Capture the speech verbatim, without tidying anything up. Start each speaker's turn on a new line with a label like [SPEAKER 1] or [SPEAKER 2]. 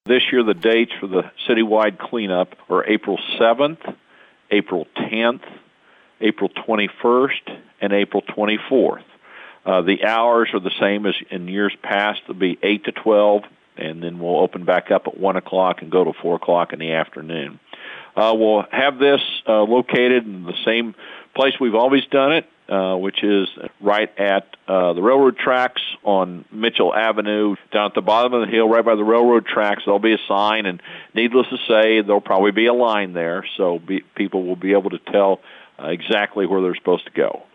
[SPEAKER 1] This year, the dates for the citywide cleanup are April seventh, April tenth, April twenty-first, and April twenty-fourth. Uh, the hours are the same as in years past. They'll be eight to twelve, and then we'll open back up at one o'clock and go to four o'clock in the afternoon. Uh, we'll have this uh, located in the same place we've always done it, uh, which is right at uh, the railroad tracks on Mitchell Avenue, down at the bottom of the hill, right by the railroad tracks. There'll be a sign, and needless to say, there'll probably be a line there, so be, people will be able to tell uh, exactly where they're supposed to go.